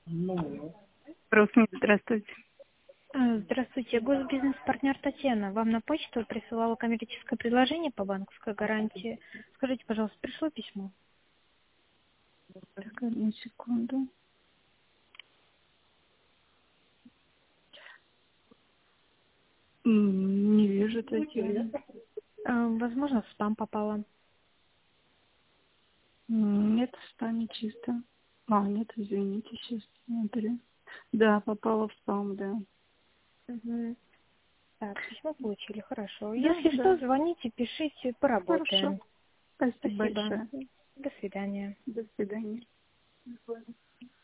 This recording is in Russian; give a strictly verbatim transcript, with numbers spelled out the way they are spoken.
Русмит, здравствуйте. А, Здравствуйте, госбизнес-партнер Татьяна. Вам на почту присылала коммерческое предложение по банковской гарантии. Скажите, пожалуйста, пришло письмо? Так, одну секунду. М, Не вижу, Татьяна. А, Возможно, в спам попало. М, Нет, в спаме чисто. А, нет, извините, сейчас смотрю. Да, попала в спам, да. Мгм. Так, письмо получили, хорошо. Да, Если что, да. звоните, пишите, Хорошо. поработаем. Спасибо Спасибо. большое. До свидания. До свидания.